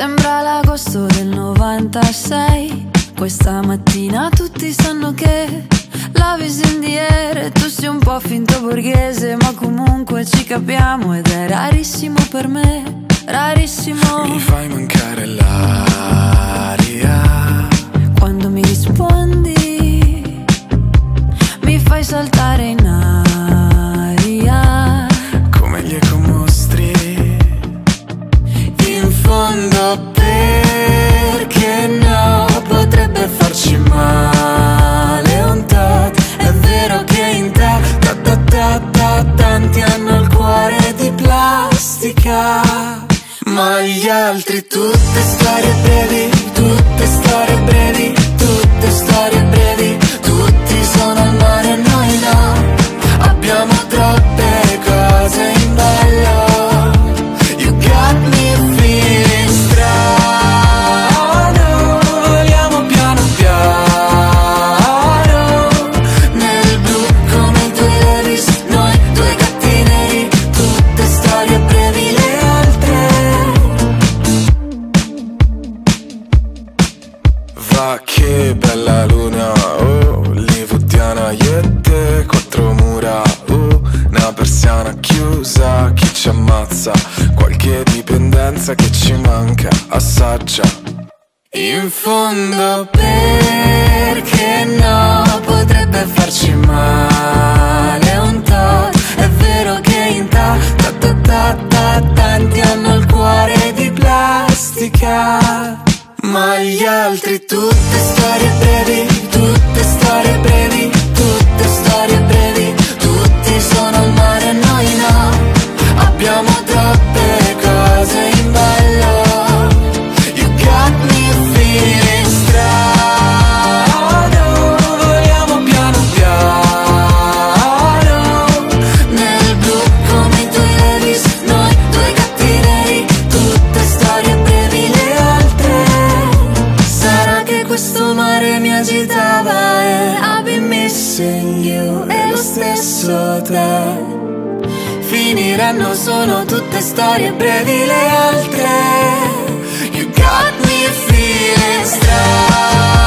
Sembra l'agosto del 96. Questa mattina tutti sanno che la visi in the air, tu sei un po' finto borghese, ma comunque ci capiamo ed è rarissimo per me, rarissimo. Mi fai mancare l'aria quando mi rispondi, mi fai saltare in aria come gli ecomostri. In fondo perché no, potrebbe farci male un tot. È vero che in te tanti hanno il cuore di plastica, ma gli altri tutte storie brevi, tutte storie brevi, tutte storie brevi. Tutti sono al mare, noi no, abbiamo troppe cose in ballo. You got me feeling strano, voliamo piano piano nel blu come i tuoi Levi's, noi due gatti neri. Tutte storie brevi, le altre. Va che bella luna, oh, hollywoodiana, io e te, quattro mura, una persiana chiusa. Chi ci ammazza? Qualche dipendenza che ci manca, assaggia. In fondo perché no, potrebbe farci male un tot. È vero che in tanti hanno il cuore di plastica, ma gli altri tutte storie brevi, tutte storie brevi, tutte storie brevi. Tutti sono al mare, noi no, abbiamo troppe cose in ballo. You got me feeling strano, voliamo piano piano nel blu come i tuoi Levi's, noi due gatti neri. Tutte storie brevi, le altre. Sarà che questo mare mi agitava e I've been missing you, e lo stesso te. Finiranno, sono tutte storie brevi, le altre. You got me feeling strong.